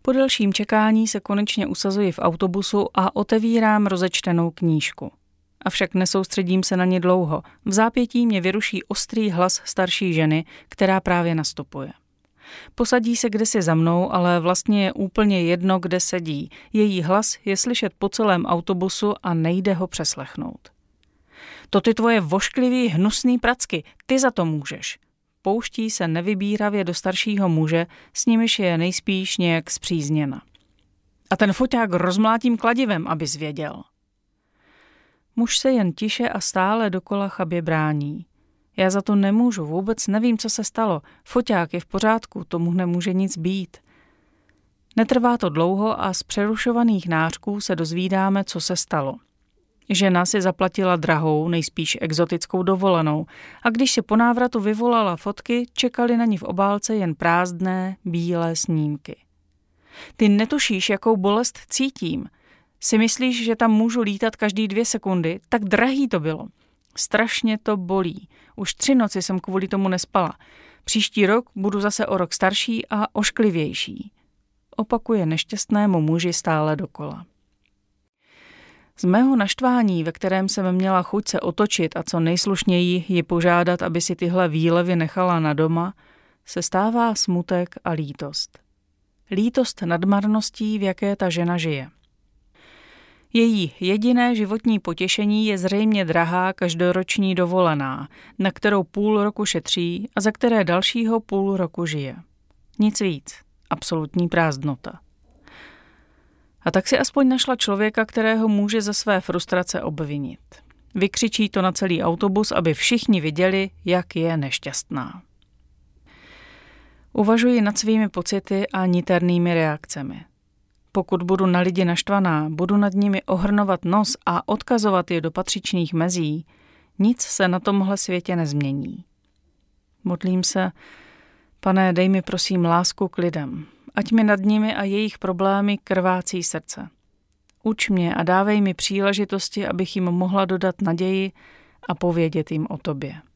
Po delším čekání se konečně usazuji v autobusu a otevírám rozečtenou knížku. Avšak nesoustředím se na ně dlouho. V zápětí mě vyruší ostrý hlas starší ženy, která právě nastupuje. Posadí se kdesi za mnou, ale vlastně je úplně jedno, kde sedí. Její hlas je slyšet po celém autobusu a nejde ho přeslechnout. To ty tvoje vošklivý, hnusný pracky, ty za to můžeš. Pouští se nevybíravě do staršího muže, s nimiž je nejspíš nějak spřízněna. A ten foťák rozmlátím kladivem, abys věděl. Muž se jen tiše a stále dokola chabě brání. Já za to nemůžu, vůbec nevím, co se stalo. Foťák je v pořádku, tomu nemůže nic být. Netrvá to dlouho a z přerušovaných nářků se dozvídáme, co se stalo. Žena si zaplatila drahou, nejspíš exotickou dovolenou a když si po návratu vyvolala fotky, čekali na ní v obálce jen prázdné, bílé snímky. Ty netušíš, jakou bolest cítím. Si myslíš, že tam můžu lítat každý 2 sekundy? Tak drahý to bylo. Strašně to bolí. Už 3 noci jsem kvůli tomu nespala. Příští rok budu zase o rok starší a ošklivější. Opakuje nešťastnému muži stále dokola. Z mého naštvání, ve kterém jsem měla chuť se otočit a co nejslušněji ji požádat, aby si tyhle výlevy nechala na doma, se stává smutek a lítost. Lítost nad marností, v jaké ta žena žije. Její jediné životní potěšení je zřejmě drahá každoroční dovolená, na kterou půl roku šetří a za které dalšího půl roku žije. Nic víc. Absolutní prázdnota. A tak si aspoň našla člověka, kterého může za své frustrace obvinit. Vykřičí to na celý autobus, aby všichni viděli, jak je nešťastná. Uvažuji nad svými pocity a niternými reakcemi. Pokud budu na lidi naštvaná, budu nad nimi ohrnovat nos a odkazovat je do patřičných mezí, nic se na tomhle světě nezmění. Modlím se, Pane, dej mi prosím lásku k lidem, ať mi nad nimi a jejich problémy krvácí srdce. Uč mě a dávej mi příležitosti, abych jim mohla dodat naději a povědět jim o tobě.